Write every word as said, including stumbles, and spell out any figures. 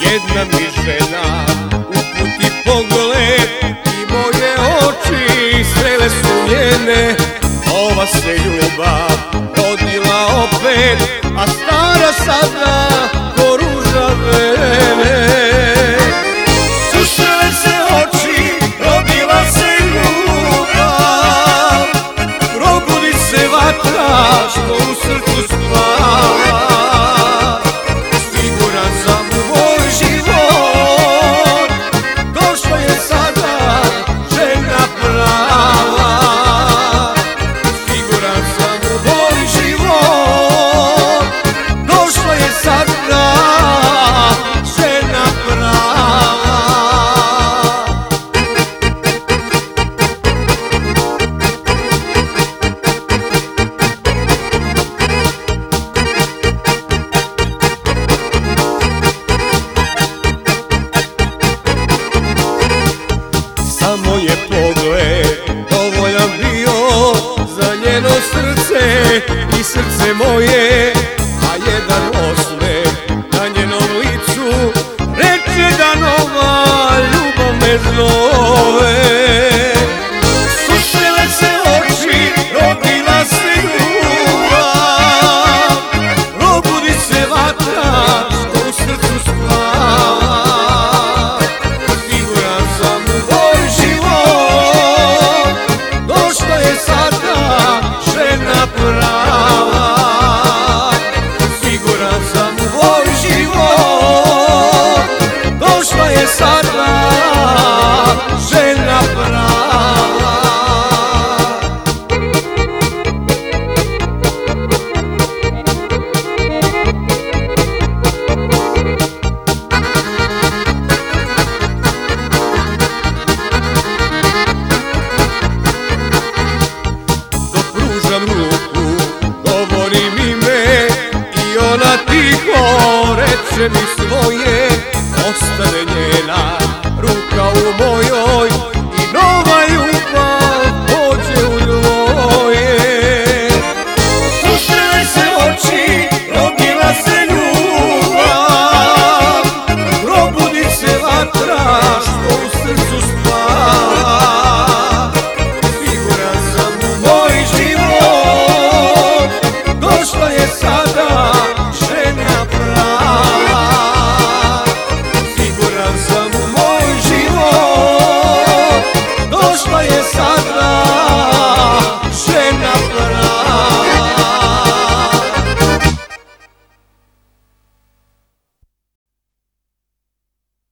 jedna mi žena uputi pogled i moje oči srele su njene. Ova se ljubav rodila opet, a stara sada ko ruža vene. Susrele se oči, rodila se ljubav, probudi se vatra što u srcu spava. Siguran sam u moj život, došla je sada žena prava. Siguran sam u moj život, došla je sada žena prava. Samo je pogled dovoljan bio za njeno srce i srce moje, a jedan osmeh na njenom licu reče da nova ljubav me zove. Susrele se oči, rodila se ljubav, probudi se vatra što u srcu spava. Siguran sam u moj život, došla je sada žena prava. Siguran sam u moj život, došla je sada žena prava. Pružam ruku, govorim ime i ona tiho reče mi svoje, ostane